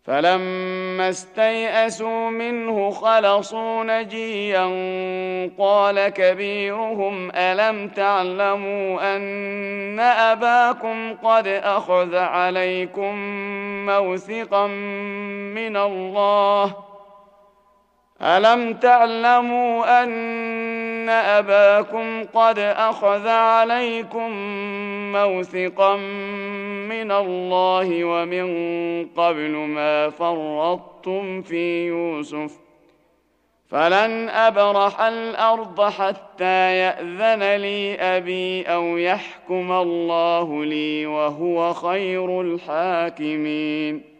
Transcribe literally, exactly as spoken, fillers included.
فلما استيئسوا منه خلصوا نجيا قال كبيرهم ألم تعلموا أن أباكم قد أخذ عليكم موثقا من الله ألم تعلموا أن أباكم قد أخذ عليكم موثقا من الله ومن قبل ما فرطتم في يوسف فلن أبرح الأرض حتى يأذن لي أبي أو يحكم الله لي وهو خير الحاكمين